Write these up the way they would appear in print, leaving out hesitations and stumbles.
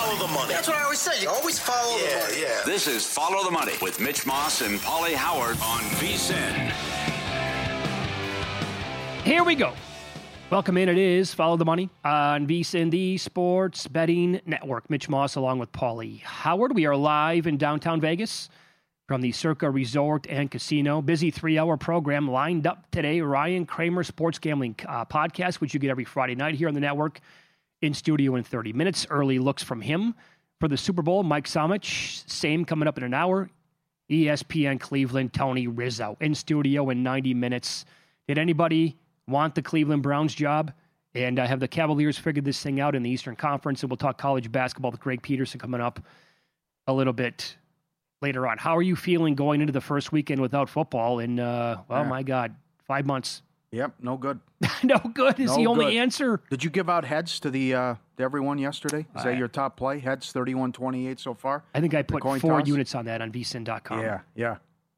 follow the money. That's what I always say. You always follow the money. Yeah. This is Follow the Money with Mitch Moss and Paulie Howard on VSiN. Here we go. Welcome in. It is Follow the Money on VSiN, the Sports Betting Network. Mitch Moss along with Paulie Howard. We are live in downtown Vegas from the Circa Resort and Casino. Busy 3-hour program lined up today. Ryan Kramer Sports Gambling Podcast, which you get every Friday night here on the network. In studio in 30 minutes. Early looks from him for the Super Bowl. Mike Somich, same coming up in an hour. ESPN Cleveland, Tony Rizzo in studio in 90 minutes. Did anybody want the Cleveland Browns job? And have the Cavaliers figured this thing out in the Eastern Conference? And we'll talk college basketball with Greg Peterson coming up a little bit later on. How are you feeling going into the first weekend without football in, my God, 5 months? Yep, no good. No good is the only answer. Did you give out heads to everyone yesterday? Is that your top play? Heads 31-28 so far? I think I put 4 toss? units on that on vsin.com. Yeah.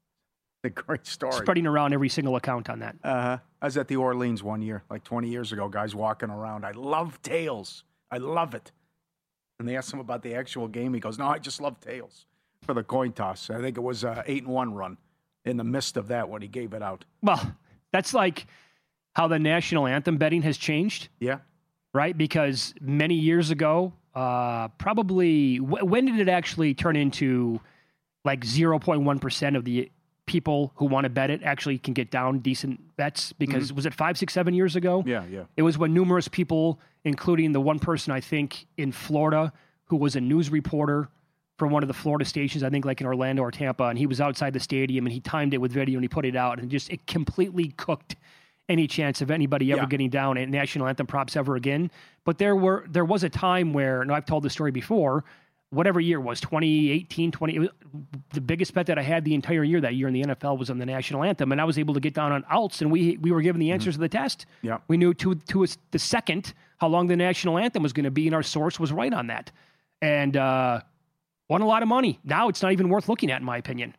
A great story. Spreading around every single account on that. I was at the Orleans one year, like 20 years ago, guys walking around. I love tails. I love it. And they asked him about the actual game. He goes, no, I just love tails for the coin toss. I think it was an 8-1 run in the midst of that when he gave it out. Well, that's like how the national anthem betting has changed. Yeah. Right? Because many years ago, probably, when did it actually turn into like 0.1% of the people who want to bet it actually can get down decent bets? Because was it 5, 6, 7 years ago? Yeah. It was when numerous people, including the one person I think in Florida who was a news reporter from one of the Florida stations, I think like in Orlando or Tampa, and he was outside the stadium and he timed it with video and he put it out and it completely cooked any chance of anybody ever getting down at national anthem props ever again. But there was a time where, and I've told this story before, whatever year it was, 2018, the biggest bet that I had the entire year that year in the NFL was on the national anthem, and I was able to get down on outs, and we were given the answers to the test. Yeah. We knew to the second how long the national anthem was going to be, and our source was right on that. And won a lot of money. Now it's not even worth looking at, in my opinion.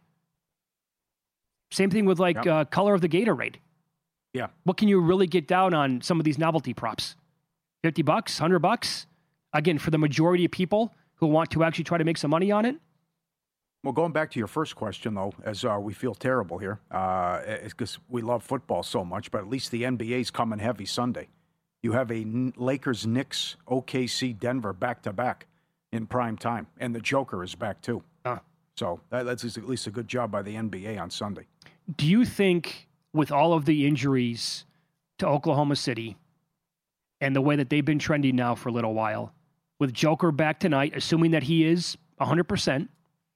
Same thing with color of the Gatorade. Yeah. What can you really get down on some of these novelty props? $50, $100? Again, for the majority of people who want to actually try to make some money on it? Well, going back to your first question, though, as we feel terrible here, because we love football so much, but at least the NBA's coming heavy Sunday. You have a Lakers, Knicks, OKC, Denver back-to-back in prime time, and the Joker is back, too. So that's at least a good job by the NBA on Sunday. Do you think, with all of the injuries to Oklahoma City and the way that they've been trending now for a little while, with Joker back tonight, assuming that he is 100%,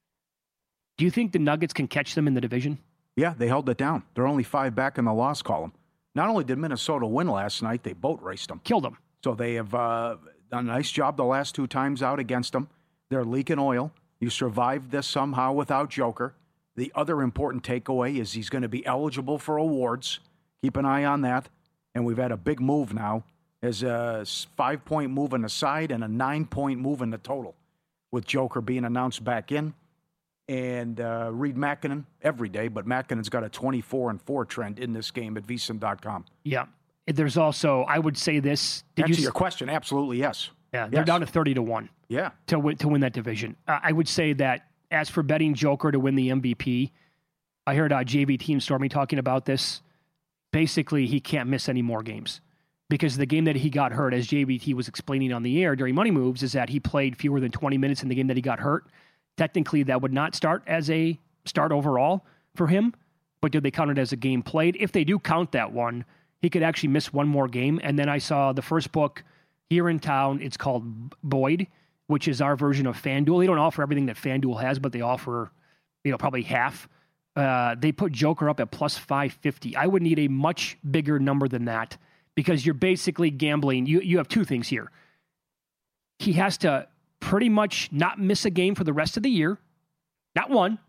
do you think the Nuggets can catch them in the division? Yeah, they held it down. They're only 5 back in the loss column. Not only did Minnesota win last night, they boat raced them. Killed them. So they have done a nice job the last 2 times out against them. They're leaking oil. You survived this somehow without Joker. The other important takeaway is he's going to be eligible for awards. Keep an eye on that. And we've had a big move now. There's a 5-point move in the side and a 9-point move in the total, with Joker being announced back in. And read Makinen every day, but Makinen's got a 24-4 trend in this game at vsin.com. Yeah. There's also, I would say this. Answer your question, absolutely yes. Yeah, they're down to 30-1. Yeah. To win that division. I would say that as for betting Joker to win the MVP, I heard JV Team Stormy talking about this. Basically, he can't miss any more games. Because the game that he got hurt, as JVT was explaining on the air during Money Moves, is that he played fewer than 20 minutes in the game that he got hurt. Technically, that would not start as a start overall for him, but do they count it as a game played? If they do count that one, he could actually miss one more game. And then I saw the first book here in town. It's called Boyd, which is our version of FanDuel. They don't offer everything that FanDuel has, but they offer, probably half. They put Joker up at plus 550. I would need a much bigger number than that, because you're basically gambling. You have 2 things here. He has to pretty much not miss a game for the rest of the year. Not one.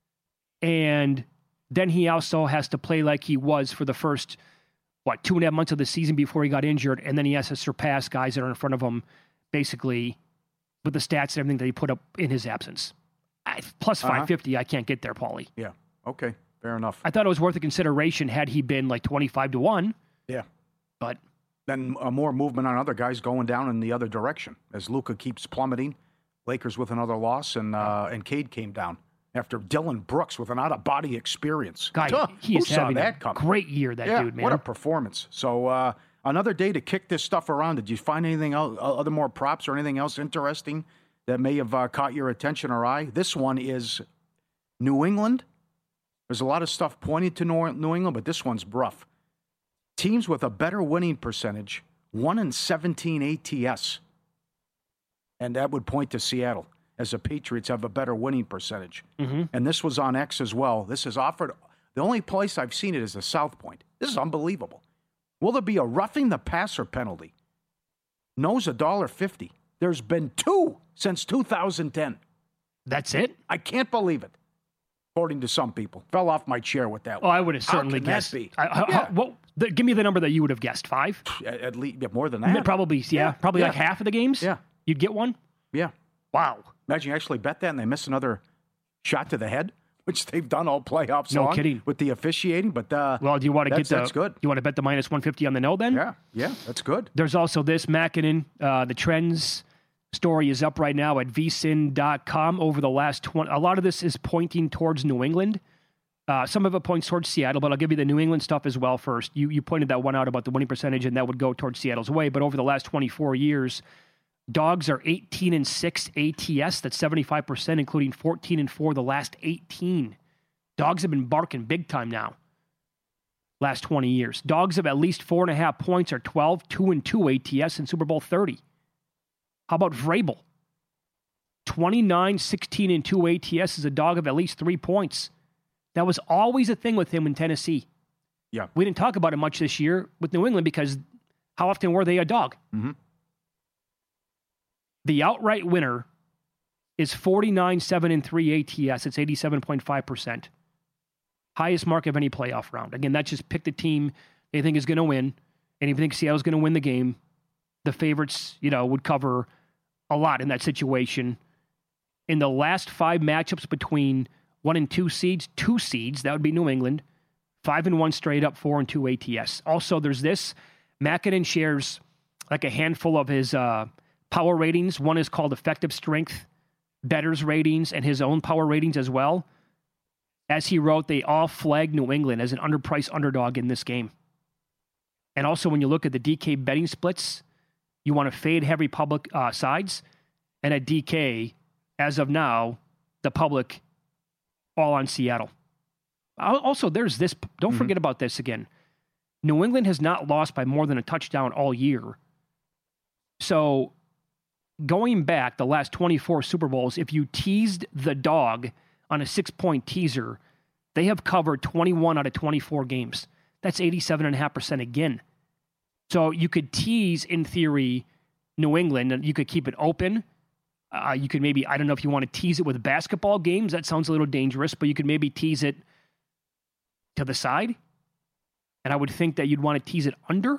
And then he also has to play like he was for the first, 2.5 months of the season before he got injured. And then he has to surpass guys that are in front of him, basically, with the stats and everything that he put up in his absence. Plus 550, I can't get there, Paulie. Yeah. Okay. Fair enough. I thought it was worth a consideration had he been like 25-1. Yeah. But then more movement on other guys going down in the other direction as Luka keeps plummeting. Lakers with another loss, and Cade came down after Dylan Brooks with an out-of-body experience. Guy, he is having a coming? great year, that dude, man. What a performance. So another day to kick this stuff around. Did you find anything else, other more props or anything else interesting that may have caught your attention or eye? This one is New England. There's a lot of stuff pointing to New England, but this one's rough. Teams with a better winning percentage, 1-17 ATS. And that would point to Seattle, as the Patriots have a better winning percentage. Mm-hmm. And this was on X as well. This is offered. The only place I've seen it is the South Point. This is unbelievable. Will there be a roughing the passer penalty? No's $1.50. There's been 2 since 2010. That's it? I can't believe it. According to some people. Fell off my chair with that one. I would have certainly guessed. Give me the number that you would have guessed. 5? At least more than that. Probably, Probably like half of the games? Yeah. You'd get one? Yeah. Wow. Imagine you actually bet that and they miss another shot to the head, which they've done all playoffs No long kidding. with the officiating. But well, do you want to that's good. You want to bet the minus 150 on the no then? Yeah, that's good. There's also this Mackinnon, the trends story is up right now at vsin.com over the last 20. A lot of this is pointing towards New England. Some of it points towards Seattle, but I'll give you the New England stuff as well first. You pointed that one out about the winning percentage, and that would go towards Seattle's way. But over the last 24 years, Dogs are 18-6 ATS. That's 75%, including 14-4 the last 18. Dogs have been barking big time now. Last 20 years. Dogs of at least 4.5 points are 12, 2-2 ATS in Super Bowl 30. How about Vrabel? 29, 16-2 ATS is a dog of at least 3 points. That was always a thing with him in Tennessee. Yeah. We didn't talk about it much this year with New England because how often were they a dog? Mm-hmm. The outright winner is 49, 7-3 ATS. It's 87.5%. Highest mark of any playoff round. Again, that's just pick the team they think is going to win. And if you think Seattle's going to win the game, the favorites, would cover a lot in that situation. In the last 5 matchups between 1 and 2 seeds, 2 seeds, that would be New England, 5-1 straight up, 4-2 ATS. Also, there's this. Mackinnon shares like a handful of his power ratings. One is called Effective Strength, Bettors Ratings, and his own power ratings as well. As he wrote, they all flagged New England as an underpriced underdog in this game. And also, when you look at the DK betting splits, you want to fade heavy public sides. And at DK, as of now, the public all on Seattle. Also, there's this. Don't forget about this again. New England has not lost by more than a touchdown all year. So, going back the last 24 Super Bowls, if you teased the dog on a 6-point teaser, they have covered 21 out of 24 games. That's 87.5% again. So you could tease, in theory, New England, and you could keep it open. You could maybe, I don't know if you want to tease it with basketball games. That sounds a little dangerous, but you could maybe tease it to the side. And I would think that you'd want to tease it under.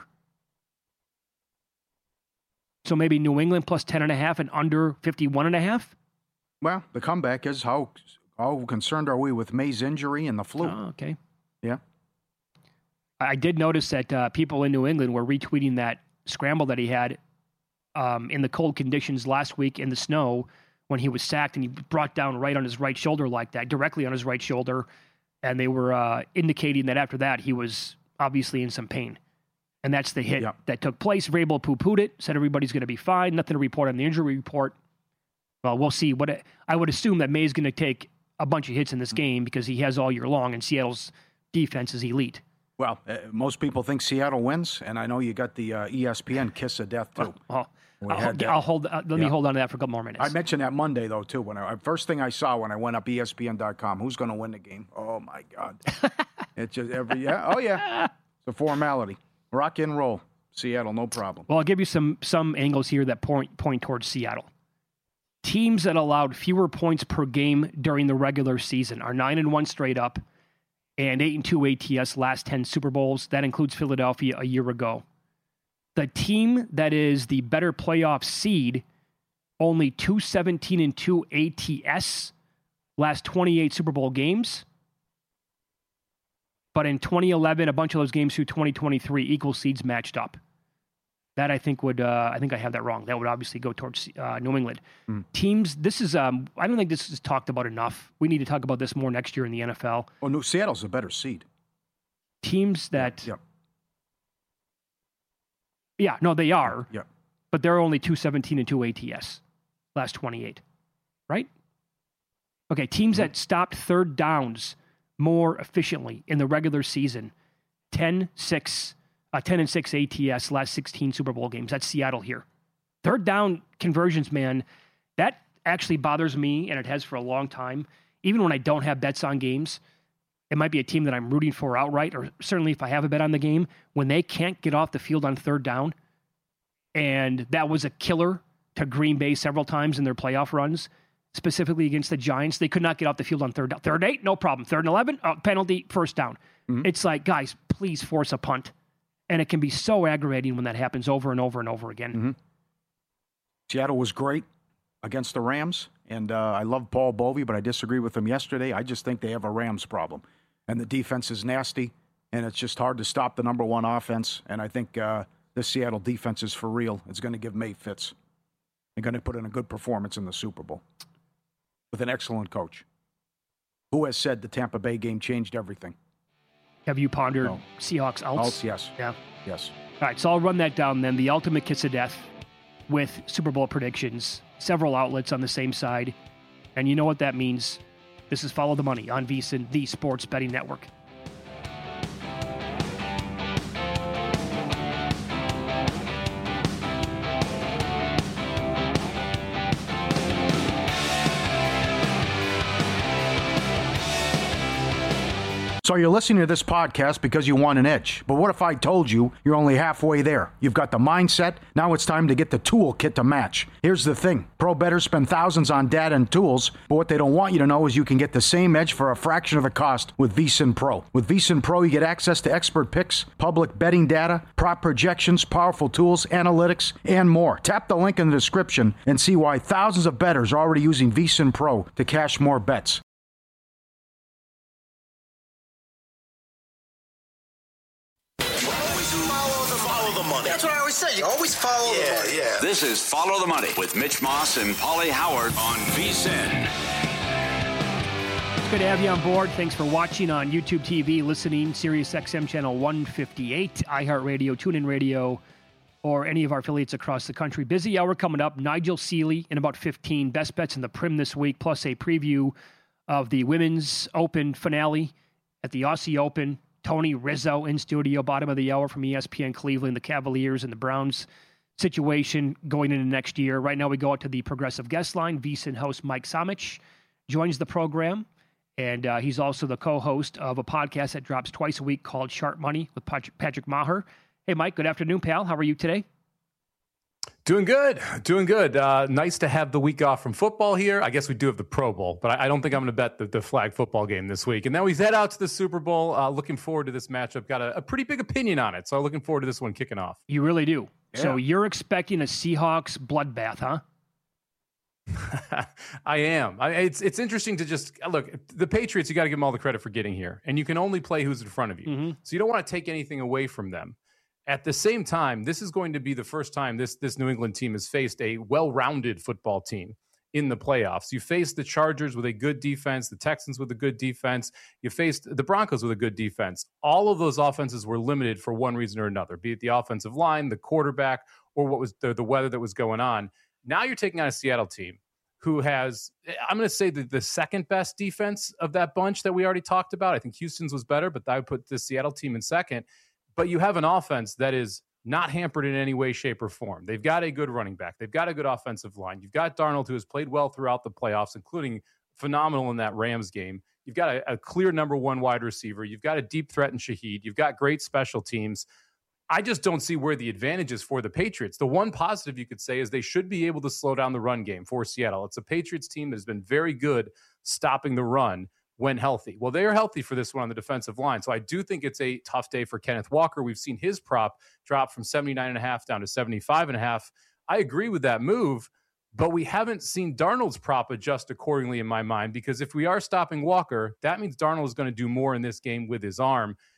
So maybe New England plus 10.5 and under 51.5. Well, the comeback is how concerned are we with May's injury and the flu? Oh, okay. Yeah. I did notice that people in New England were retweeting that scramble that he had in the cold conditions last week in the snow when he was sacked and he brought down right on his right shoulder like that, directly on his right shoulder. And they were indicating that after that, he was obviously in some pain. And that's the hit that took place. Vrabel poo-pooed it, said everybody's going to be fine. Nothing to report on the injury report. Well, we'll see. I would assume that May's going to take a bunch of hits in this game because he has all year long, and Seattle's defense is elite. Well, most people think Seattle wins, and I know you got the ESPN kiss of death, too. Let me hold on to that for a couple more minutes. I mentioned that Monday, though, too. When first thing I saw when I went up ESPN.com, who's going to win the game? Oh, my God. It's just it's a formality. Rock and roll. Seattle, no problem. Well, I'll give you some angles here that point towards Seattle. Teams that allowed fewer points per game during the regular season are 9-1 straight up and 8-2 ATS last 10 Super Bowls. That includes Philadelphia a year ago. The team that is the better playoff seed, only 2-17-2 ATS last 28 Super Bowl games. But in 2011, a bunch of those games through 2023, equal seeds matched up. That I think would, I think I have that wrong. That would obviously go towards New England. Teams, this is, I don't think this is talked about enough. We need to talk about this more next year in the NFL. Oh, no, Seattle's a better seed. Teams that, Yep. yeah, no, they are, Yep. but they're only 217 and 2 ATS, last 28, right? Okay, teams that stopped third downs more efficiently in the regular season, 10 and 6 ATS, last 16 Super Bowl games. That's Seattle here. Third down conversions, man, that actually bothers me, and it has for a long time. Even when I don't have bets on games, it might be a team that I'm rooting for outright, or certainly if I have a bet on the game, when they can't get off the field on third down, and that was a killer to Green Bay several times in their playoff runs, specifically against the Giants. They could not get off the field on third down. Third and 8, no problem. Third and 11, penalty, first down. It's like, guys, please force a punt. And it can be so aggravating when that happens over and over and over again. Seattle was great against the Rams, and I love Paul Bovey, but I disagree with him yesterday. I just think they have a Rams problem. And the defense is nasty, and it's just hard to stop the number one offense. And I think this Seattle defense is for real. It's going to give May fits. They're going to put in a good performance in the Super Bowl with an excellent coach who has said the Tampa Bay game changed everything. Have you pondered No. Seahawks outs? Outs, yes. Yeah. Yes. All right, so I'll run that down then. The ultimate kiss of death with Super Bowl predictions, several outlets on the same side. And you know what that means. This is Follow the Money on VSiN, the Sports Betting Network. So you're listening to this podcast because you want an edge. But what if I told you you're only halfway there? You've got the mindset. Now it's time to get the toolkit to match. Here's the thing. Pro bettors spend thousands on data and tools, but what they don't want you to know is you can get the same edge for a fraction of the cost with VSiN Pro. With VSiN Pro, you get access to expert picks, public betting data, prop projections, powerful tools, analytics, and more. Tap the link in the description and see why thousands of bettors are already using VSiN Pro to cash more bets. Follow the money. That's what I always say. You always follow the money. Yeah. This is Follow the Money with Mitch Moss and Paulie Howard on VSiN. It's good to have you on board. Thanks for watching on YouTube TV, listening, Sirius XM channel 158, iHeartRadio, TuneIn Radio, or any of our affiliates across the country. Busy hour coming up. Nigel Seeley in about 15. Best bets in the Prim this week, plus a preview of the Women's Open finale at the Aussie Open. Tony Rizzo in studio, bottom of the hour from ESPN Cleveland, the Cavaliers and the Browns situation going into next year. Right now we go out to the Progressive Guest Line. VSiN host Mike Samich joins the program, and he's also the co-host of a podcast that drops twice a week called Sharp Money with Patrick Maher. Hey, Mike, good afternoon, pal. How are you today? Doing good. Nice to have the week off from football here. I guess we do have the Pro Bowl, but I don't think I'm going to bet the flag football game this week. And then we head out to the Super Bowl. Looking forward to this matchup. Got a pretty big opinion on it, so looking forward to this one kicking off. You really do. Yeah. So you're expecting a Seahawks bloodbath, huh? I am. It's interesting to just look. The Patriots, you got to give them all the credit for getting here, and you can only play who's in front of you. So you don't want to take anything away from them. At the same time, this is going to be the first time this New England team has faced a well-rounded football team in the playoffs. You faced the Chargers with a good defense, the Texans with a good defense. You faced the Broncos with a good defense. All of those offenses were limited for one reason or another, be it the offensive line, the quarterback, or what was the weather that was going on. Now you're taking on a Seattle team who has, I'm going to say, the second best defense of that bunch that we already talked about. I think Houston's was better, but I would put the Seattle team in second. But you have an offense that is not hampered in any way, shape, or form. They've got a good running back. They've got a good offensive line. You've got Darnold, who has played well throughout the playoffs, including phenomenal in that Rams game. You've got a clear number one wide receiver. You've got a deep threat in Shaheed. You've got great special teams. I just don't see where the advantage is for the Patriots. The one positive you could say is they should be able to slow down the run game for Seattle. It's a Patriots team that has been very good stopping the run when healthy. Well, they are healthy for this one on the defensive line. So I do think it's a tough day for Kenneth Walker. We've seen his prop drop from 79.5 down to 75.5. I agree with that move, but we haven't seen Darnold's prop adjust accordingly in my mind, because if we are stopping Walker, that means Darnold is going to do more in this game with his arm.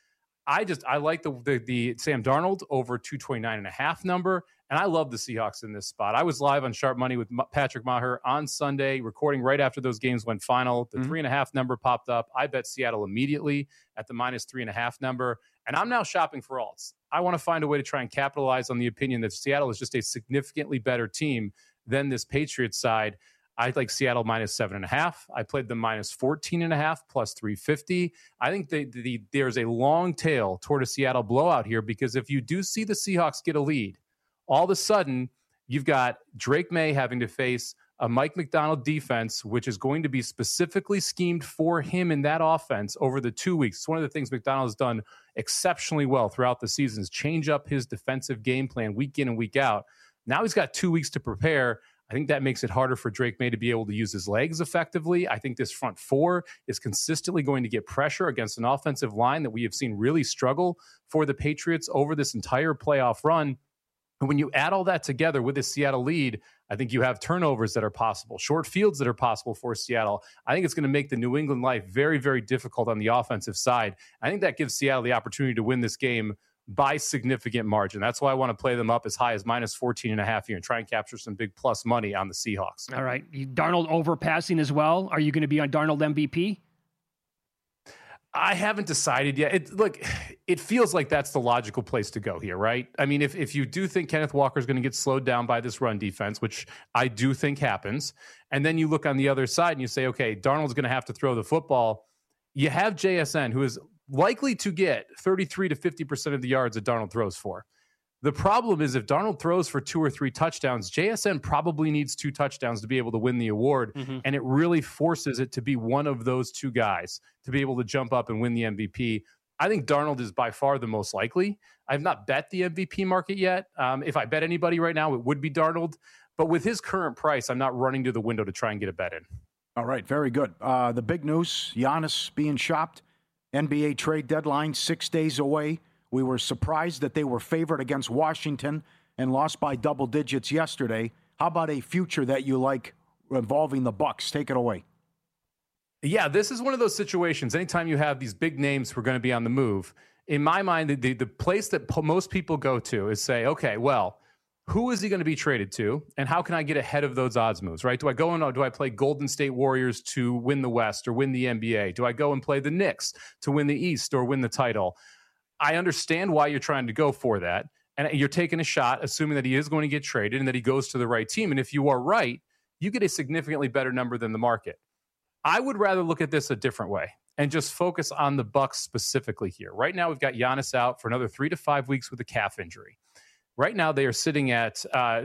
I like the Sam Darnold over 229.5 number, and I love the Seahawks in this spot. I was live on Sharp Money with Patrick Maher on Sunday, recording right after those games went final. The 3.5 number popped up. I bet Seattle immediately at the minus 3.5 number, and I'm now shopping for alts. I want to find a way to try and capitalize on the opinion that Seattle is just a significantly better team than this Patriots side. I like Seattle minus 7.5. I played them minus 14.5 plus 350. I think there's a long tail toward a Seattle blowout here, because if you do see the Seahawks get a lead, all of a sudden you've got Drake May having to face a Mike Macdonald defense, which is going to be specifically schemed for him in that offense over the 2 weeks. It's one of the things Macdonald has done exceptionally well throughout the season, is change up his defensive game plan week in and week out. Now he's got 2 weeks to prepare. I think that makes it harder for Drake May to be able to use his legs effectively. I think this front four is consistently going to get pressure against an offensive line that we have seen really struggle for the Patriots over this entire playoff run. And when you add all that together with this Seattle lead, I think you have turnovers that are possible, short fields that are possible for Seattle. I think it's going to make the New England life very, very difficult on the offensive side. I think that gives Seattle the opportunity to win this game by significant margin. That's why I want to play them up as high as minus 14.5 here and try and capture some big plus money on the Seahawks. All right. Darnold overpassing as well. Are you going to be on Darnold MVP? I haven't decided yet. It feels like that's the logical place to go here, right? I mean, if you do think Kenneth Walker is going to get slowed down by this run defense, which I do think happens, and then you look on the other side and you say, okay, Darnold's going to have to throw the football. You have JSN, who is likely to get 33 to 50% of the yards that Darnold throws for. The problem is if Darnold throws for 2 or 3 touchdowns, JSN probably needs 2 touchdowns to be able to win the award, and it really forces it to be one of those 2 guys to be able to jump up and win the MVP. I think Darnold is by far the most likely. I've not bet the MVP market yet. If I bet anybody right now, it would be Darnold. But with his current price, I'm not running to the window to try and get a bet in. All right, very good. The big news, Giannis being shopped. NBA trade deadline 6 days away. We were surprised that they were favored against Washington and lost by double digits yesterday. How about a future that you like involving the Bucks? Take it away. Yeah, this is one of those situations. Anytime you have these big names who are going to be on the move, in my mind, the place that most people go to is say, okay, well, who is he going to be traded to, and how can I get ahead of those odds moves, right? Do I go and do I play Golden State Warriors to win the West or win the NBA? Do I go and play the Knicks to win the East or win the title? I understand why you're trying to go for that, and you're taking a shot, assuming that he is going to get traded and that he goes to the right team. And if you are right, you get a significantly better number than the market. I would rather look at this a different way and just focus on the Bucks specifically here. Right now, we've got Giannis out for another 3 to 5 weeks with a calf injury. Right now, they are sitting at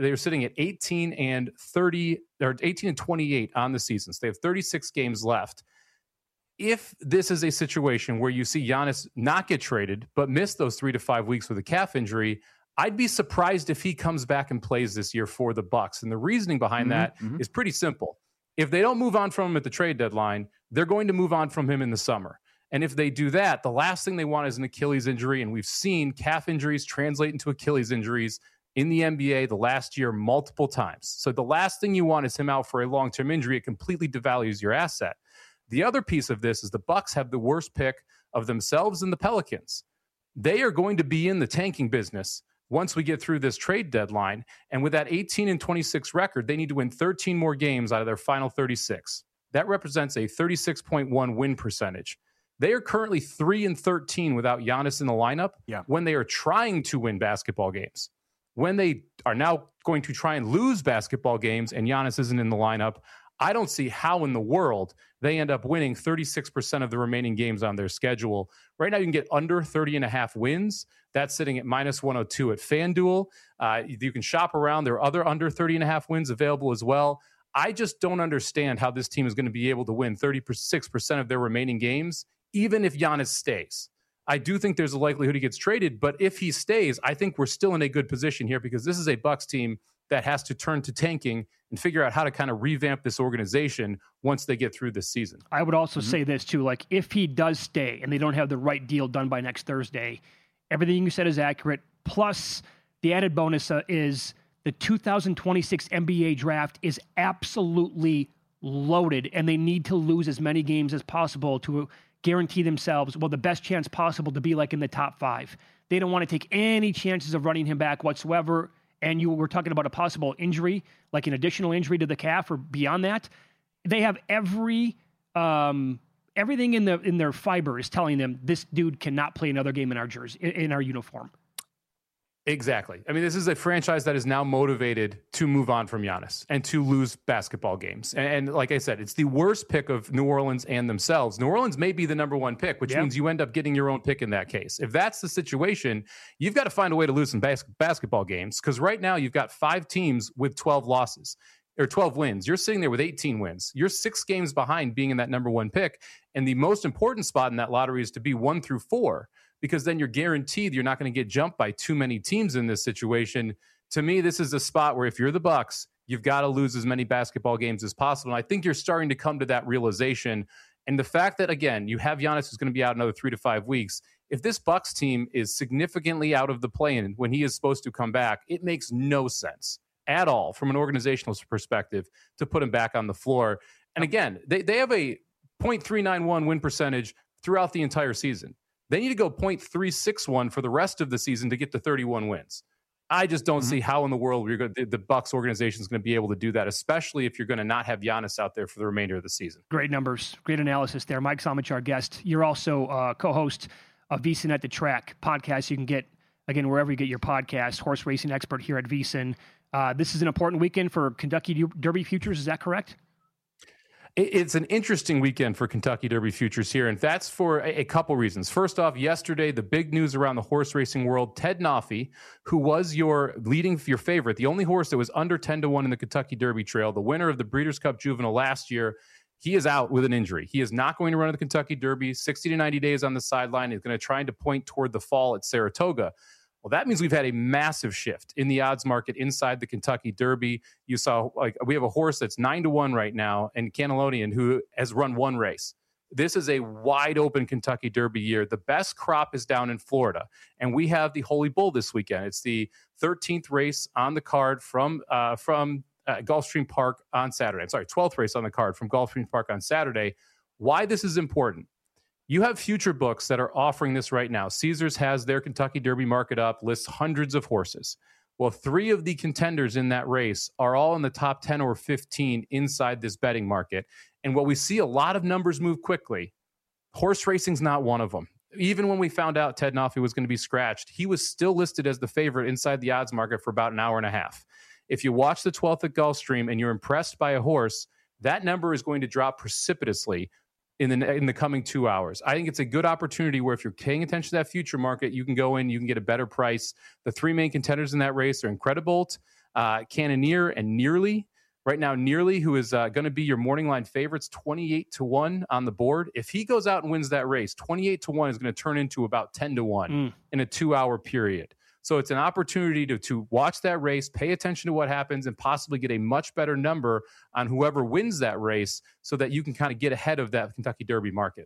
18 and 30 or 18 and 28 on the season. So they have 36 games left. If this is a situation where you see Giannis not get traded but miss those 3 to 5 weeks with a calf injury, I'd be surprised if he comes back and plays this year for the Bucks. And the reasoning behind that is pretty simple. If they don't move on from him at the trade deadline, they're going to move on from him in the summer. And if they do that, the last thing they want is an Achilles injury. And we've seen calf injuries translate into Achilles injuries in the NBA the last year multiple times. So the last thing you want is him out for a long-term injury. It completely devalues your asset. The other piece of this is the Bucks have the worst pick of themselves and the Pelicans. They are going to be in the tanking business once we get through this trade deadline. And with that 18 and 26 record, they need to win 13 more games out of their final 36. That represents a 36.1 win percentage. They are currently 3 and 13 without Giannis in the lineup when they are trying to win basketball games. When they are now going to try and lose basketball games and Giannis isn't in the lineup, I don't see how in the world they end up winning 36% of the remaining games on their schedule. Right now, you can get under 30.5 wins. That's sitting at minus 102 at FanDuel. You can shop around. There are other under 30.5 wins available as well. I just don't understand how this team is going to be able to win 36% of their remaining games, even if Giannis stays. I do think there's a likelihood he gets traded, but if he stays, I think we're still in a good position here because this is a Bucks team that has to turn to tanking and figure out how to kind of revamp this organization once they get through this season. I would also say this too, like if he does stay and they don't have the right deal done by next Thursday, everything you said is accurate. Plus the added bonus is the 2026 NBA draft is absolutely loaded and they need to lose as many games as possible to guarantee themselves, the best chance possible to be like in the top 5. They don't want to take any chances of running him back whatsoever. And you were talking about a possible injury, like an additional injury to the calf or beyond that. They have everything in their fiber is telling them this dude cannot play another game in our jersey, in our uniform. Exactly. I mean, this is a franchise that is now motivated to move on from Giannis and to lose basketball games. And like I said, it's the worst pick of New Orleans and themselves. New Orleans may be the number 1 pick, which means you end up getting your own pick in that case. If that's the situation, you've got to find a way to lose some basketball games, because right now you've got 5 teams with 12 losses or 12 wins. You're sitting there with 18 wins. You're 6 games behind being in that number 1 pick. And the most important spot in that lottery is to be 1 through 4. Because then you're guaranteed you're not going to get jumped by too many teams in this situation. To me, this is a spot where if you're the Bucks, you've got to lose as many basketball games as possible. And I think you're starting to come to that realization. And the fact that, again, you have Giannis who's going to be out another 3 to 5 weeks. If this Bucks team is significantly out of the play-in when he is supposed to come back, it makes no sense at all from an organizational perspective to put him back on the floor. And again, they have a .391 win percentage throughout the entire season. They need to go .361 for the rest of the season to get to 31 wins. I just don't see how in the world the Bucks organization is going to be able to do that, especially if you're going to not have Giannis out there for the remainder of the season. Great numbers, great analysis there. Mike Somich, our guest. You're also co-host of VSiN at the Track podcast. You can get, again, wherever you get your podcast, horse racing expert here at VSiN. This is an important weekend for Kentucky Derby futures. Is that correct? It's an interesting weekend for Kentucky Derby futures here, and that's for a couple reasons. First off, yesterday, the big news around the horse racing world, Ted Nafi, who was your favorite, the only horse that was under 10-1 in the Kentucky Derby Trail, the winner of the Breeders' Cup Juvenile last year, he is out with an injury. He is not going to run the Kentucky Derby, 60 to 90 days on the sideline. He's going to try to point toward the fall at Saratoga. Well, that means we've had a massive shift in the odds market inside the Kentucky Derby. You saw, we have a horse that's 9-1 right now, and Cannellonian, who has run 1 race. This is a wide open Kentucky Derby year. The best crop is down in Florida, and we have the Holy Bull this weekend. It's the 13th race on the card from Gulfstream Park on Saturday. I'm sorry, 12th race on the card from Gulfstream Park on Saturday. Why this is important? You have future books that are offering this right now. Caesars has their Kentucky Derby market up, lists hundreds of horses. Well, 3 of the contenders in that race are all in the top 10 or 15 inside this betting market. And what we see a lot of numbers move quickly. Horse racing's not one of them. Even when we found out Ted Nafi was going to be scratched, he was still listed as the favorite inside the odds market for about an hour and a half. If you watch the 12th at Gulfstream and you're impressed by a horse, that number is going to drop precipitously in the coming 2 hours. I think it's a good opportunity where if you're paying attention to that future market, you can go in, you can get a better price. The 3 main contenders in that race are Incredibolt, Cannoneer, and Nearly. Right now, Nearly, who is going to be your morning line favorites, 28-1 on the board. If he goes out and wins that race, 28-1 is going to turn into about 10-1 in a 2-hour period. So it's an opportunity to watch that race, pay attention to what happens, and possibly get a much better number on whoever wins that race so that you can kind of get ahead of that Kentucky Derby market.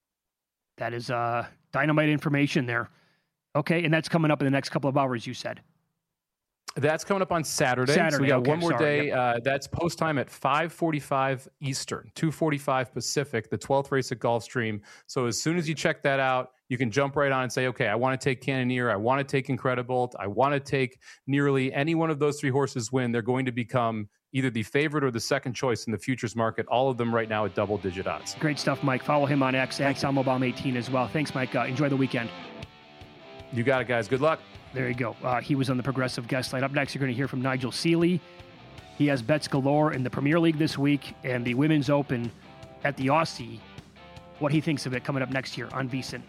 That is dynamite information there. Okay, and that's coming up in the next couple of hours, you said. That's coming up on Saturday. So we got one more day. Yep. That's post time at 5:45 Eastern, 2:45 Pacific, the 12th race at Gulfstream. So as soon as you check that out, you can jump right on and say, okay, I want to take Cannoneer, I want to take Incredibolt, I want to take Nearly. Any one of those 3 horses win, they're going to become either the favorite or the second choice in the futures market. All of them right now at double-digit odds. Great stuff, Mike. Follow him on X, @SalmoBomb18 as well. Thanks, Mike. Enjoy the weekend. You got it, guys. Good luck. There you go. He was on the Progressive guest line. Up next, you're going to hear from Nigel Seeley. He has bets galore in the Premier League this week and the Women's Open at the Aussie. What he thinks of it coming up next year on VSiN.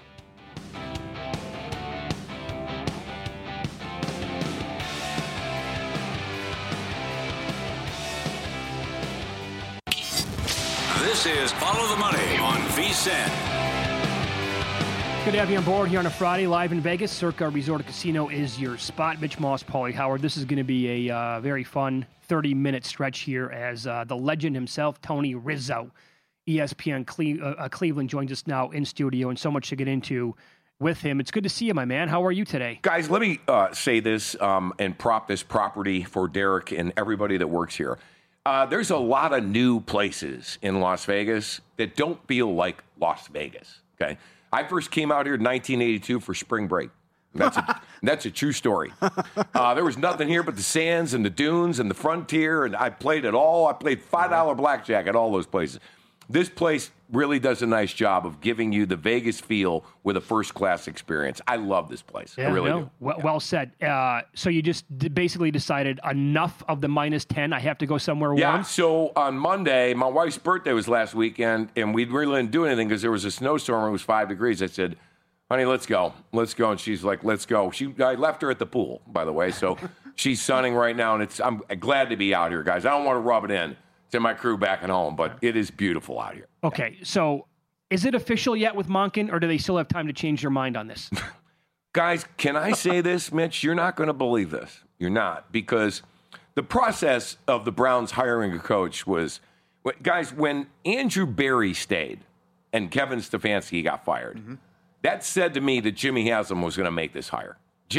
This is Follow the Money on VSiN. Good to have you on board here on a Friday, live in Vegas. Circa Resort and Casino is your spot. Mitch Moss, Paulie Howard. This is going to be a very fun 30-minute stretch here as the legend himself, Tony Rizzo, ESPN Cleveland, joins us now in studio, and so much to get into with him. It's good to see you, my man. How are you today? Guys, let me say this and prop this property for Derek and everybody that works here. There's a lot of new places in Las Vegas that don't feel like Las Vegas. Okay, I first came out here in 1982 for spring break. That's a true story. There was nothing here but the sands and the dunes and the frontier, and I played it all. I played $5 blackjack at all those places. This place really does a nice job of giving you the Vegas feel with a first-class experience. I love this place. I really do. Well said. So you just basically decided enough of the -10. I have to go somewhere warm? Yeah, so on Monday, my wife's birthday was last weekend, and we really didn't do anything because there was a snowstorm and it was 5 degrees. I said, honey, let's go. Let's go. And she's like, let's go. I left her at the pool, by the way, so she's sunning right now, and I'm glad to be out here, guys. I don't want to rub it in to my crew back at home, but it is beautiful out here. Okay, so is it official yet with Monken, or do they still have time to change their mind on this? Guys, can I say this, Mitch? You're not going to believe this. You're not, because the process of the Browns hiring a coach was, guys, when Andrew Berry stayed and Kevin Stefanski got fired, that said to me that Jimmy Haslam was going to make this hire.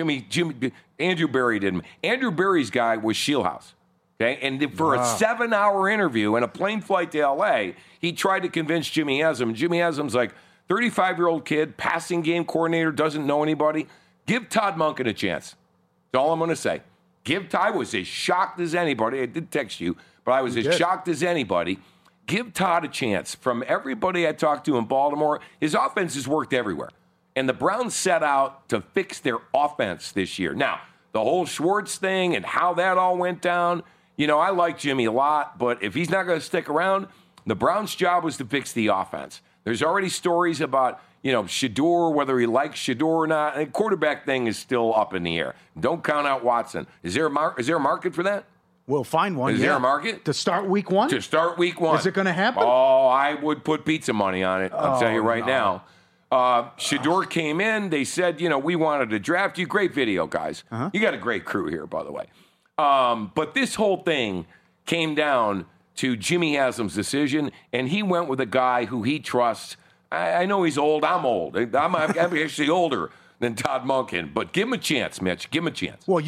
Andrew Berry didn't. Andrew Berry's guy was Shieldhouse. Okay, and for a 7-hour interview and a plane flight to L.A., he tried to convince Jimmy Haslam. Jimmy Haslam's like, 35-year-old kid, passing game coordinator, doesn't know anybody. Give Todd Monken a chance. That's all I'm going to say. I was as shocked as anybody. I did text you, but I was as shocked as anybody. Give Todd a chance. From everybody I talked to in Baltimore, his offense has worked everywhere. And the Browns set out to fix their offense this year. Now, the whole Schwartz thing and how that all went down, you know, I like Jimmy a lot, but if he's not going to stick around, the Browns' job was to fix the offense. There's already stories about, you know, Shedeur, whether he likes Shedeur or not. And the quarterback thing is still up in the air. Don't count out Watson. Is there a market for that? We'll find one. Is there a market? To start week one? To start week one. Is it going to happen? Oh, I would put pizza money on it. I'll tell you right now. Shedeur came in. They said, you know, we wanted to draft you. Great video, guys. You got a great crew here, by the way. But this whole thing came down to Jimmy Haslam's decision, and he went with a guy who he trusts. I know he's old. I'm old. I'm actually older than Todd Monken, but give him a chance, Mitch. Give him a chance. Well,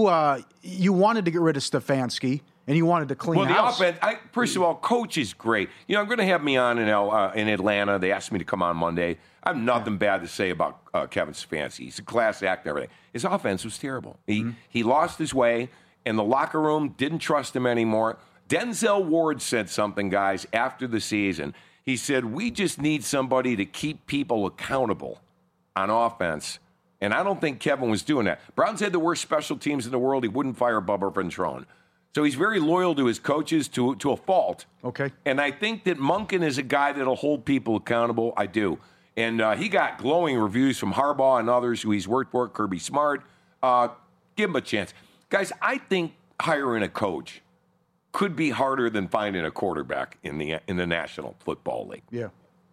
you wanted to get rid of Stefanski, and you wanted to clean house. Well, the offense, first of all, coach is great. You know, I'm going to have me on in Atlanta. They asked me to come on Monday. I have nothing bad to say about Kevin Stefanski. He's a class act and everything. His offense was terrible. He lost his way, and the locker room didn't trust him anymore. Denzel Ward said something, guys, after the season. He said, we just need somebody to keep people accountable on offense. And I don't think Kevin was doing that. Browns had the worst special teams in the world. He wouldn't fire Bubba Ventrone. So he's very loyal to his coaches to a fault. Okay. And I think that Monken is a guy that'll hold people accountable. I do. And he got glowing reviews from Harbaugh and others who he's worked for, Kirby Smart. Give him a chance. Guys, I think hiring a coach could be harder than finding a quarterback in the National Football League. Yeah.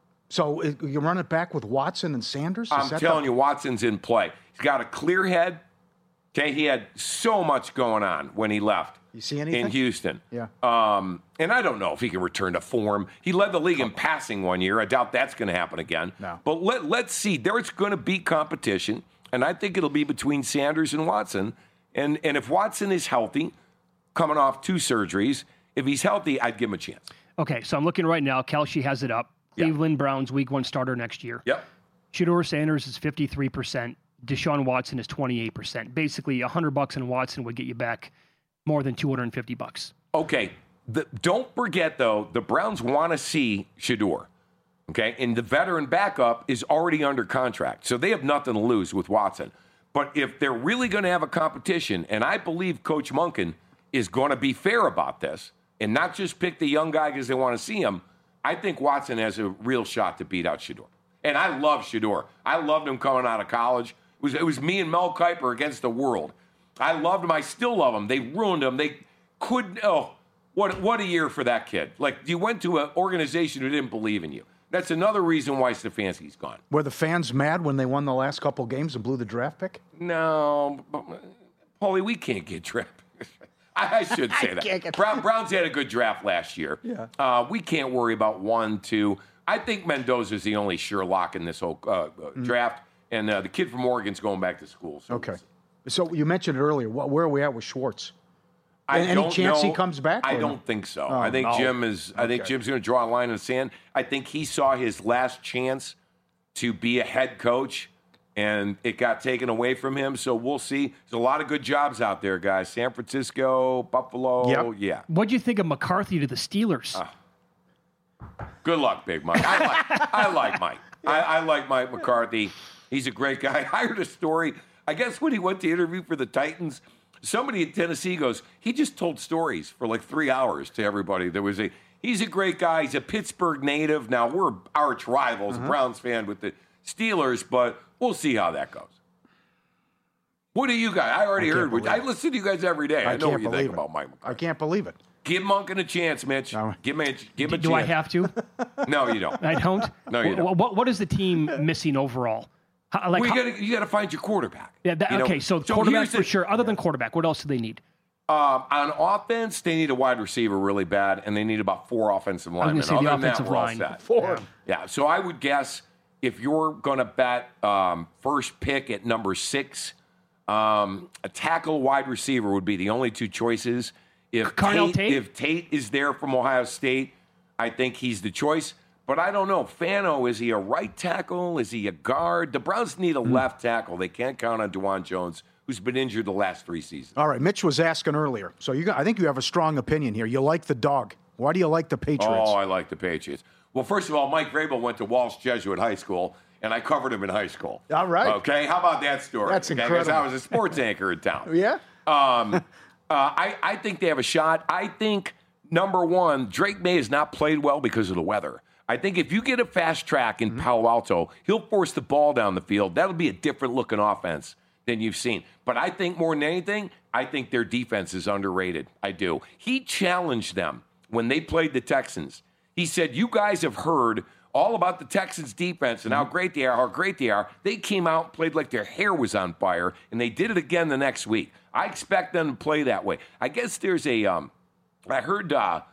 So you run it back with Watson and Sanders? I'm telling you, Watson's in play. He's got a clear head. Okay, he had so much going on when he left. You see anything? In Houston. Yeah. And I don't know if he can return to form. He led the league in passing one year. I doubt that's going to happen again. No. But let's see. There's going to be competition, and I think it'll be between Sanders and Watson. And if Watson is healthy, coming off 2 surgeries, if he's healthy, I'd give him a chance. Okay, so I'm looking right now. Kelce has it up. Cleveland Browns week 1 starter next year. Yep. Shedeur Sanders is 53%. Deshaun Watson is 28%. Basically, $100 on Watson would get you back more than $250. Okay. Don't forget, though, the Browns want to see Shedeur. Okay? And the veteran backup is already under contract. So they have nothing to lose with Watson. But if they're really going to have a competition, and I believe Coach Monken is going to be fair about this and not just pick the young guy because they want to see him, I think Watson has a real shot to beat out Shedeur. And I love Shedeur. I loved him coming out of college. It was me and Mel Kiper against the world. I loved him. I still love him. They ruined him. They couldn't. Oh, what a year for that kid. Like, you went to an organization who didn't believe in you. That's another reason why Stefanski's gone. Were the fans mad when they won the last couple games and blew the draft pick? No. Paulie, we can't get draft picks. I should say that. Browns had a good draft last year. Yeah. We can't worry about 1, 2. I think Mendoza's the only sure lock in this whole draft. And the kid from Oregon's going back to school. So okay. So you mentioned it earlier. Where are we at with Schwartz? Any chance he comes back? I don't think so. I think Jim is. I think Jim's going to draw a line in the sand. I think he saw his last chance to be a head coach, and it got taken away from him. So we'll see. There's a lot of good jobs out there, guys. San Francisco, Buffalo. Yep. Yeah. What'd you think of McCarthy to the Steelers? Good luck, Big Mike. I like Mike. I like Mike McCarthy. He's a great guy. I heard a story. I guess when he went to interview for the Titans, somebody in Tennessee goes, he just told stories for like 3 hours to everybody. He's a great guy. He's a Pittsburgh native. Now, we're arch rivals, a Browns fan with the Steelers, but we'll see how that goes. What do you guys? I already heard. I listen to you guys every day. I know what you think about Mike McCarthy. I can't believe it. Give Monken a chance, Mitch. No. Give him a chance. Do I have to? No, you don't. I don't? No, you don't. What is the team missing overall? You got to find your quarterback. Yeah. Okay. So quarterback for sure. Other than quarterback, what else do they need? On offense, they need a wide receiver really bad, and they need about 4 offensive linemen. Other than offensive that, we're all line. set. 4. Yeah. So I would guess if you're going to bet first pick at number 6, a tackle wide receiver would be the only 2 choices. If Tate is there from Ohio State, I think he's the choice. But I don't know. Fano, is he a right tackle? Is he a guard? The Browns need a left tackle. They can't count on DeJuan Jones, who's been injured the last 3 seasons. All right, Mitch was asking earlier. So I think you have a strong opinion here. You like the dog. Why do you like the Patriots? Oh, I like the Patriots. Well, first of all, Mike Vrabel went to Walsh Jesuit High School, and I covered him in high school. All right. Okay, how about that story? That's incredible. Because I was a sports anchor in town. Yeah? I think they have a shot. I think, number one, Drake May has not played well because of the weather. I think if you get a fast track in Palo Alto, he'll force the ball down the field. That'll be a different-looking offense than you've seen. But I think more than anything, I think their defense is underrated. I do. He challenged them when they played the Texans. He said, you guys have heard all about the Texans' defense and how great they are, They came out and played like their hair was on fire, and they did it again the next week. I expect them to play that way. I guess there's a I heard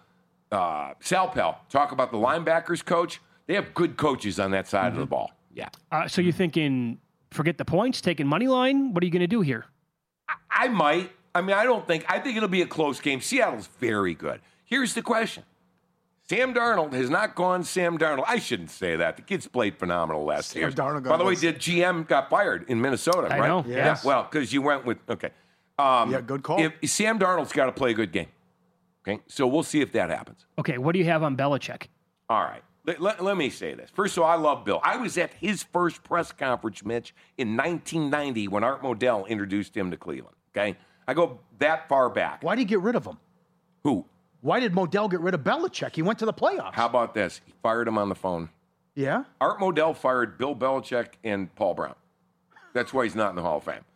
Sal Pell talk about the linebackers coach. They have good coaches on that side of the ball. Yeah. So you're thinking, forget the points, taking money line? What are you going to do here? I might. I mean, I think it'll be a close game. Seattle's very good. Here's the question. Sam Darnold has not gone Sam Darnold. I shouldn't say that. The kid's played phenomenal last year. By the way, the GM got fired in Minnesota, right? I know. Yes. Yeah, well, because you went with, okay. Yeah, good call. If Sam Darnold's got to play a good game. Okay, so we'll see if that happens. Okay, what do you have on Belichick? All right. Let me say this. First of all, I love Bill. I was at his first press conference, Mitch, in 1990 when Art Modell introduced him to Cleveland. Okay? I go that far back. Why did he get rid of him? Who? Why did Modell get rid of Belichick? He went to the playoffs. How about this? He fired him on the phone. Yeah? Art Modell fired Bill Belichick and Paul Brown. That's why he's not in the Hall of Fame.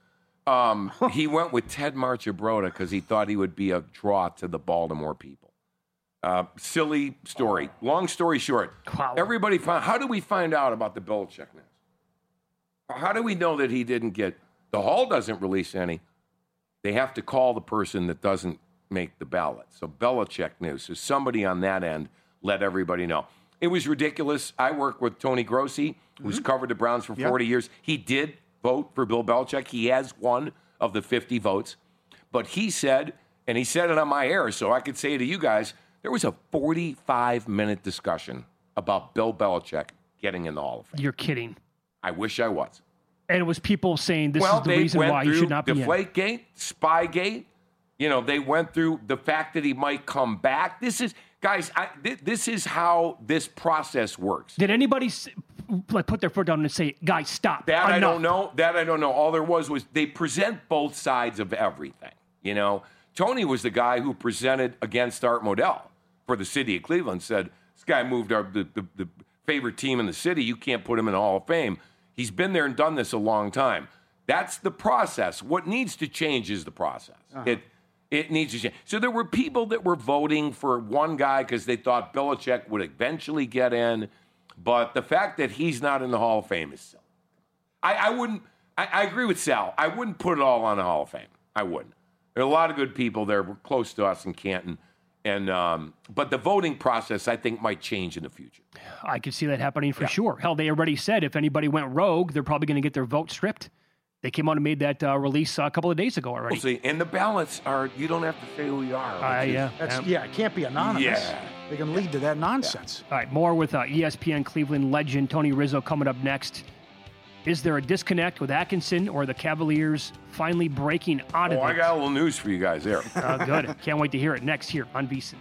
He went with Ted Marchibroda because he thought he would be a draw to the Baltimore people. Silly story. Long story short, everybody found. How do we find out about the Belichick news? How do we know that he didn't get? The Hall doesn't release any. They have to call the person that doesn't make the ballot. So Belichick news. So somebody on that end let everybody know. It was ridiculous. I work with Tony Grossi, who's covered the Browns for 40 years. He did vote for Bill Belichick. He has one of the 50 votes. But he said, and he said it on my air, so I could say to you guys, there was a 45-minute discussion about Bill Belichick getting in the Hall of Fame. You're kidding. I wish I was. And it was people saying this is the reason why he should not be in. Deflategate, Spygate. You know, they went through the fact that he might come back. This is, guys, this is how this process works. Did anybody put their foot down and say, guys, stop? That enough. I don't know. That I don't know. All there was they present both sides of everything. You know, Tony was the guy who presented against Art Modell for the city of Cleveland. Said, this guy moved the favorite team in the city. You can't put him in the Hall of Fame. He's been there and done this a long time. That's the process. What needs to change is the process. It needs to change. So there were people that were voting for one guy because they thought Belichick would eventually get in. But the fact that he's not in the Hall of Fame is silly. I agree with Sal. I wouldn't put it all on the Hall of Fame. I wouldn't. There are a lot of good people there close to us in Canton. But the voting process, I think, might change in the future. I could see that happening for sure. Hell, they already said if anybody went rogue, they're probably going to get their vote stripped. They came out and made that release a couple of days ago already. We'll see. And the ballots are, you don't have to say who you are. It can't be anonymous. Yeah. They can lead to that nonsense. All right, more with ESPN Cleveland legend Tony Rizzo coming up next. Is there a disconnect with Atkinson, or the Cavaliers finally breaking out of it? I got a little news for you guys there. Good. Can't wait to hear it next here on VSiN.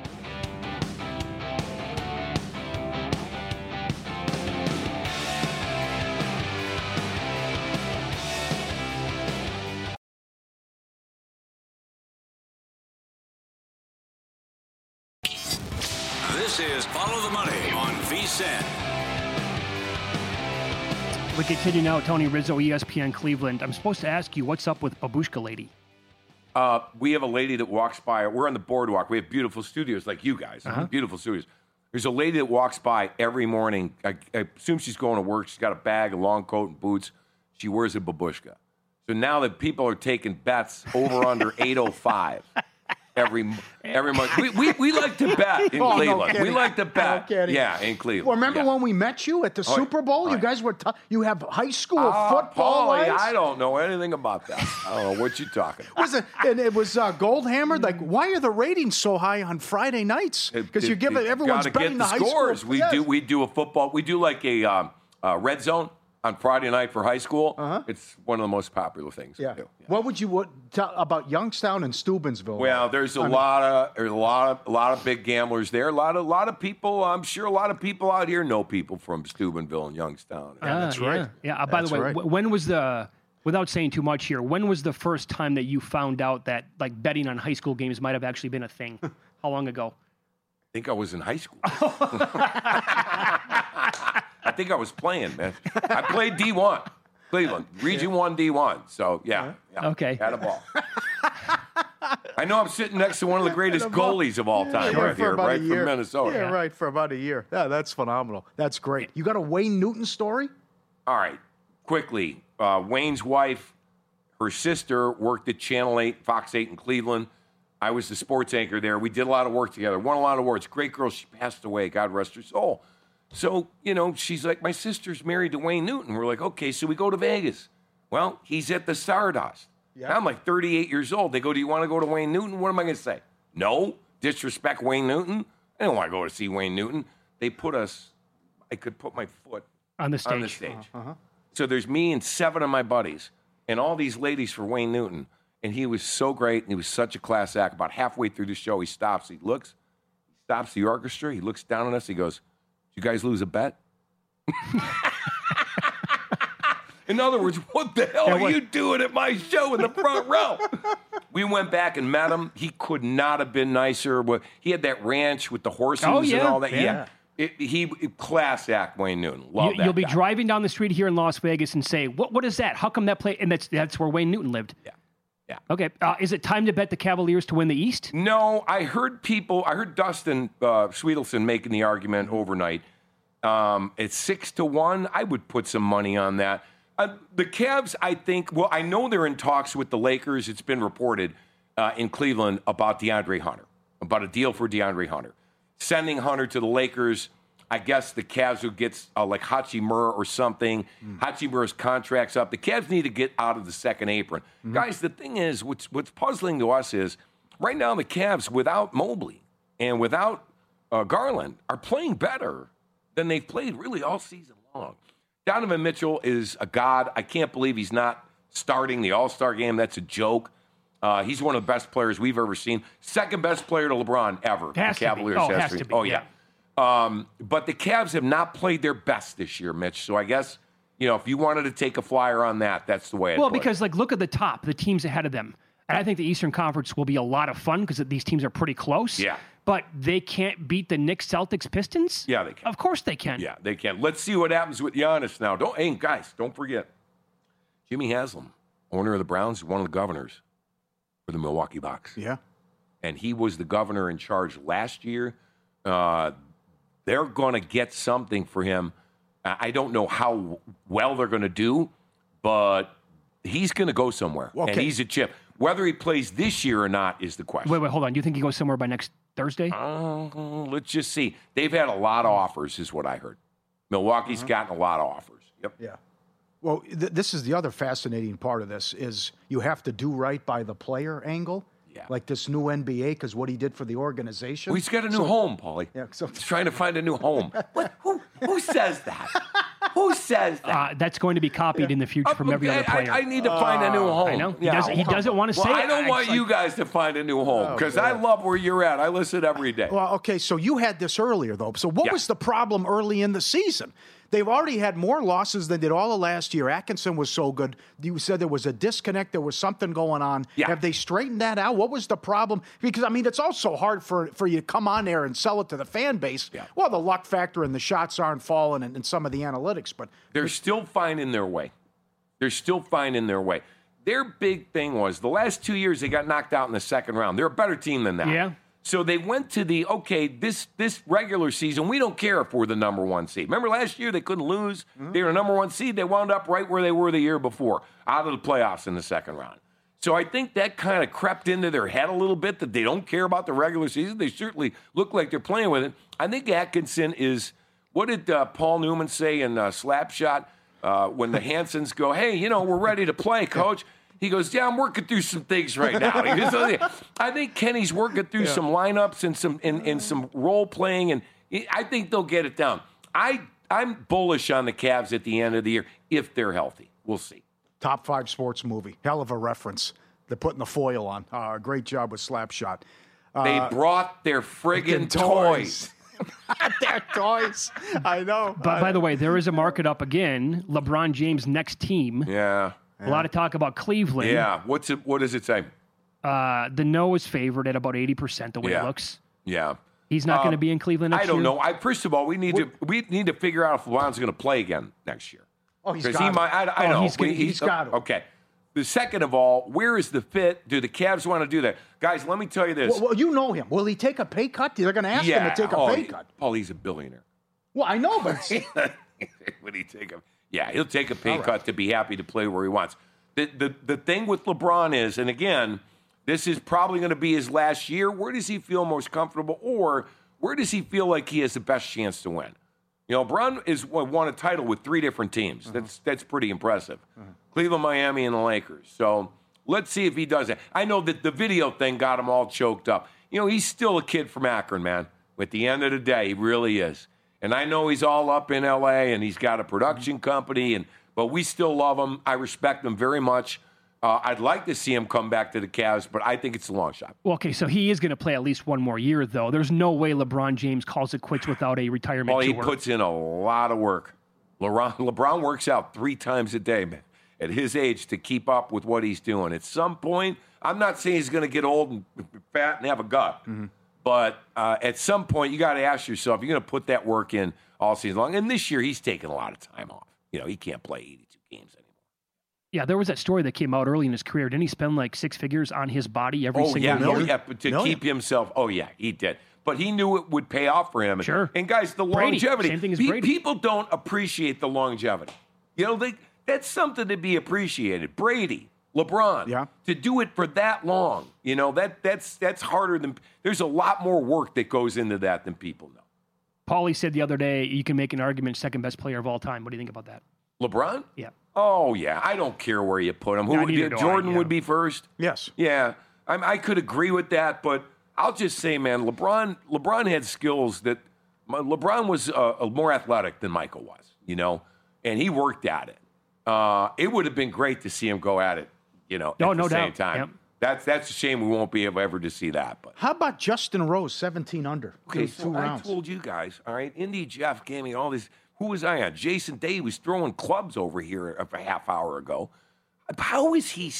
This is Follow the Money on VSiN. We continue now. Tony Rizzo, ESPN Cleveland. I'm supposed to ask you, what's up with Babushka Lady? We have a lady that walks by. We're on the boardwalk. We have beautiful studios like you guys. Beautiful studios. There's a lady that walks by every morning. I assume she's going to work. She's got a bag, a long coat, and boots. She wears a babushka. So now that people are taking bets over under 805 every month. We like to bet in Cleveland. No we like to bet. No Yeah, in Cleveland. Well, remember when we met you at the Super Bowl? You guys were you have high school football Paulie, eyes? I don't know anything about that. I don't know what you're talking about. And it was Goldhammer. Like, why are the ratings so high on Friday nights? Because you give it everyone's gotta betting get the high scores. school. We do a football. We do like a red zone on Friday night for high school. It's one of the most popular things. Yeah. We do. What would you tell about Youngstown and Steubenville? Well, there's a lot of big gamblers there. A lot of people. I'm sure a lot of people out here know people from Steubenville and Youngstown. that's right. Yeah. By the way, right. when was without saying too much here, when was the first time that you found out that like betting on high school games might have actually been a thing? How long ago? I think I was in high school. I think I was playing, man. I played D1, Cleveland, Region 1 D1. So, yeah. Okay. Had a ball. I know I'm sitting next to one of the greatest goalies of all time right here, right from Minnesota. Yeah, right, for about a year. Yeah, that's phenomenal. That's great. You got a Wayne Newton story? All right, quickly. Wayne's wife, her sister worked at Channel 8, Fox 8 in Cleveland. I was the sports anchor there. We did a lot of work together, won a lot of awards. Great girl. She passed away. God rest her soul. So, she's like, my sister's married to Wayne Newton. We're like, okay, so we go to Vegas. Well, he's at the Stardust. Yeah. I'm like 38 years old. They go, do you want to go to Wayne Newton? What am I going to say? No. Disrespect Wayne Newton? I don't want to go to see Wayne Newton. They put us, I could put my foot on the stage. So there's me and 7 of my buddies and all these ladies for Wayne Newton. And he was so great, and he was such a class act. About halfway through the show, he stops. He stops the orchestra. He looks down on us. He goes, "You guys lose a bet?" In other words, what the hell are you doing at my show in the front row? We went back and met him. He could not have been nicer. He had that ranch with the horses and all that. Yeah. He class act, Wayne Newton. Love that. You'll be guy. driving down the street here in Las Vegas and say, "What is that? How come that play?" And that's where Wayne Newton lived. Yeah. Okay. Is it time to bet the Cavaliers to win the East? No, I heard Dustin Sweetelson making the argument overnight. It's 6-1. I would put some money on that. The Cavs, I think, I know they're in talks with the Lakers. It's been reported in Cleveland about DeAndre Hunter, about a deal for DeAndre Hunter. Sending Hunter to the Lakers, I guess the Cavs will get like Hachimura or something. Hachimura's contract's up. The Cavs need to get out of the second apron. Guys, the thing is, what's puzzling to us is right now the Cavs, without Mobley and without Garland, are playing better than they've played really all season long. Donovan Mitchell is a god. I can't believe he's not starting the All-Star game. That's a joke. He's one of the best players we've ever seen. Second best player to LeBron ever. Has to be. Has to be. Oh, yeah. But the Cavs have not played their best this year, Mitch. So I guess, if you wanted to take a flyer on that, that's the way I'd Well, put it. because look at the top, the teams ahead of them. And I think the Eastern Conference will be a lot of fun because these teams are pretty close. Yeah. But they can't beat the Knicks, Celtics, Pistons? Yeah, they can. Of course they can. Yeah, they can. Let's see what happens with Giannis now. Guys, don't forget. Jimmy Haslam, owner of the Browns, is one of the governors for the Milwaukee Bucks. Yeah. And he was the governor in charge last year. They're going to get something for him. I don't know how well they're going to do, but he's going to go somewhere. Okay. And he's a chip. Whether he plays this year or not is the question. Wait, hold on. Do you think he goes somewhere by next Thursday? Let's just see. They've had a lot of offers, is what I heard. Milwaukee's gotten a lot of offers. Yep. Yeah. Well, this is the other fascinating part of this is you have to do right by the player angle. like this new NBA because what he did for the organization. Well, he's got a new home, Paulie. Yeah, so He's trying to find a new home. Who says that? Who says that? That's going to be copied in the future from every other player. I need to find a new home. I know. He doesn't want to say it. I don't want you guys to find a new home because I love where you're at. I listen every day. Well, okay, so you had this earlier, though. So what was the problem early in the season? They've already had more losses than did all of last year. Atkinson was so good. You said there was a disconnect. There was something going on. Yeah. Have they straightened that out? What was the problem? Because, I mean, it's also hard for you to come on there and sell it to the fan base. Yeah. Well, the luck factor and the shots aren't falling and some of the analytics. But they're still finding their way. They're still finding their way. Their big thing was the last 2 years they got knocked out in the second round. They're a better team than that. Yeah. So they went to this regular season, we don't care if we're the number one seed. Remember last year they couldn't lose? They were the number one seed. They wound up right where they were the year before, out of the playoffs in the second round. So I think that kind of crept into their head a little bit that they don't care about the regular season. They certainly look like they're playing with it. I think Atkinson is, what did Paul Newman say in Slapshot when the Hansons go, hey, we're ready to play, coach? He goes, yeah, I'm working through some things right now. I think Kenny's working through some lineups and some role playing, and I think they'll get it down. I'm bullish on the Cavs at the end of the year if they're healthy. We'll see. Top 5 sports movie. Hell of a reference. They're putting the foil on. Great job with Slapshot. They brought their friggin' toys. Their toys. I know. But by the way, there is a market up again. LeBron James' next team. Yeah. A lot of talk about Cleveland. Yeah. What does it say? The no is favored at about 80% the way it looks. Yeah. He's not going to be in Cleveland next year? I don't know. First of all, we need to figure out if LeBron's going to play again next year. Oh, he's got I know. He's got it. Okay. The second of all, where is the fit? Do the Cavs want to do that? Guys, let me tell you this. Well, you know him. Will he take a pay cut? They're going to ask him to take a pay cut. Paul, he's a billionaire. Well, I know, but... Would he take a... Yeah, he'll take a pay cut to be happy to play where he wants. The thing with LeBron is, and again, this is probably going to be his last year. Where does he feel most comfortable, or where does he feel like he has the best chance to win? LeBron won a title with 3 different teams. That's pretty impressive. Cleveland, Miami, and the Lakers. So let's see if he does that. I know that the video thing got him all choked up. He's still a kid from Akron, man. At the end of the day, he really is. And I know he's all up in L.A., and he's got a production company, but we still love him. I respect him very much. I'd like to see him come back to the Cavs, but I think it's a long shot. Well, okay, so he is going to play at least one more year, though. There's no way LeBron James calls it quits without a retirement tour. He puts in a lot of work. LeBron works out 3 times a day, man, at his age to keep up with what he's doing. At some point, I'm not saying he's going to get old and fat and have a gut, but at some point, you got to ask yourself, you're going to put that work in all season long. And this year, he's taking a lot of time off. He can't play 82 games anymore. Yeah, there was that story that came out early in his career. Didn't he spend like 6 figures on his body every single year? Yeah, to keep himself. Oh, yeah, he did. But he knew it would pay off for him. Sure. And guys, the longevity. Same thing as Brady. People don't appreciate the longevity. That's something to be appreciated. Brady, LeBron, to do it for that long, that's harder than. There's a lot more work that goes into that than people know. Paulie said the other day, you can make an argument second best player of all time. What do you think about that? LeBron? Yeah. Oh, yeah. I don't care where you put him. Jordan would be first? Yes. Yeah. I could agree with that, but I'll just say, man, LeBron had skills that LeBron was more athletic than Michael was, and he worked at it. It would have been great to see him go at it, at the same time. Yep. That's a shame we won't be able ever to see that. But how about Justin Rose, 17 under? Okay, so I told you guys, all right, Indy Jeff gave me all this. Who was I on? Jason Day was throwing clubs over here a half hour ago. How is he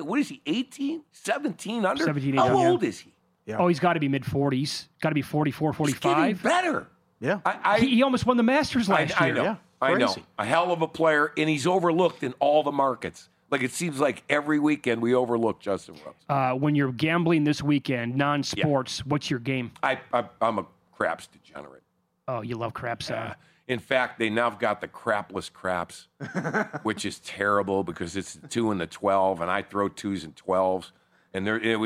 18? 17 under? 17, How old is he? Yeah. Oh, he's got to be mid-40s. Got to be 44, 45. He's getting better. Yeah. He almost won the Masters last year. I know. Yeah, I know. A hell of a player, and he's overlooked in all the markets. Like, it seems like every weekend we overlook Justin Rose. When you're gambling this weekend, non-sports, what's your game? I'm a craps degenerate. Oh, you love craps. In fact, they now have got the crapless craps, which is terrible because it's the 2 and the 12, and I throw 2s and 12s. And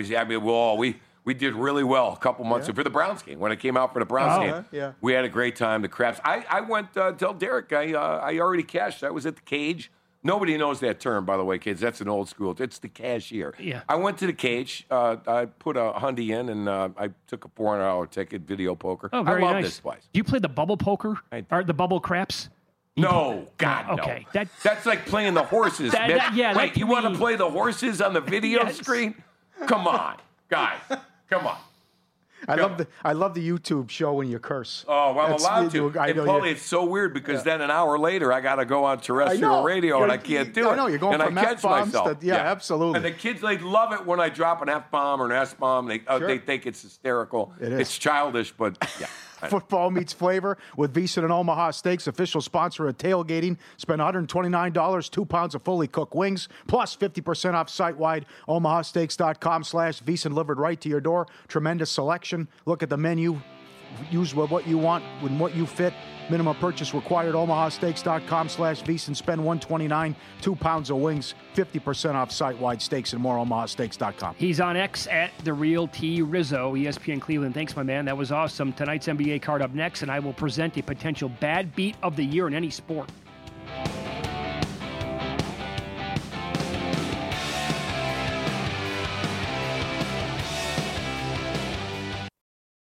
we did really well a couple months for the Browns game. When it came out for the Browns game, we had a great time. The craps. I went, tell Derek, I already cashed. I was at the Cage Nobody knows that term, by the way, kids. That's an old school. It's the cashier. Yeah. I went to the cage. I put a hundy in, and I took a $400 ticket, video poker. Oh, very I love nice. this place. Do you play the bubble poker or the bubble craps? No, God, okay. no. That's like playing the horses. Mitch. Wait, you want to play the horses on the video screen? Come on, guys. Come on. I love the YouTube show when you curse. Oh, well, I'm allowed to. I And know Paulie, it's so weird because then an hour later I got to go on terrestrial radio and I can't do it. I know, you're going and from I catch F-bombs myself. to, absolutely. And the kids, they love it when I drop an F-bomb or an S-bomb. They think it's hysterical. It is. It's childish, but yeah. Football meets flavor with VSiN and Omaha Steaks, official sponsor of tailgating. Spend $129, 2 pounds of fully cooked wings, plus 50% off site-wide. omahasteaks.com/VSiN delivered right to your door. Tremendous selection. Look at the menu. Use what you want with what you fit. Minimum purchase required. omahasteaks.com/VSiN. Spend $129, 2 pounds of wings, 50% off site-wide. Steaks and more. omahasteaks.com. He's on X at The Real T Rizzo, ESPN Cleveland. Thanks, my man. That was awesome. Tonight's NBA card up next, and I will present a potential bad beat of the year in any sport.